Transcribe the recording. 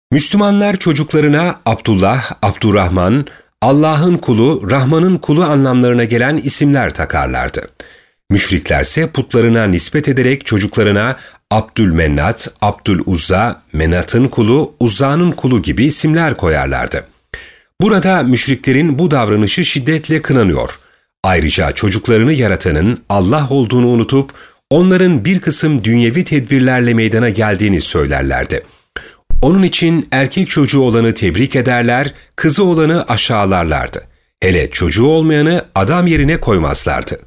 Müslümanlar çocuklarına Abdullah, Abdurrahman, Allah'ın kulu, Rahman'ın kulu anlamlarına gelen isimler takarlardı. Müşriklerse putlarına nispet ederek çocuklarına Abdülmennat, Abdüluzza, Menat'ın kulu, Uzza'nın kulu gibi isimler koyarlardı. Burada müşriklerin bu davranışı şiddetle kınanıyor. Ayrıca çocuklarını yaratanın Allah olduğunu unutup onların bir kısım dünyevi tedbirlerle meydana geldiğini söylerlerdi. Onun için erkek çocuğu olanı tebrik ederler, kızı olanı aşağılarlardı. Hele çocuğu olmayanı adam yerine koymazlardı.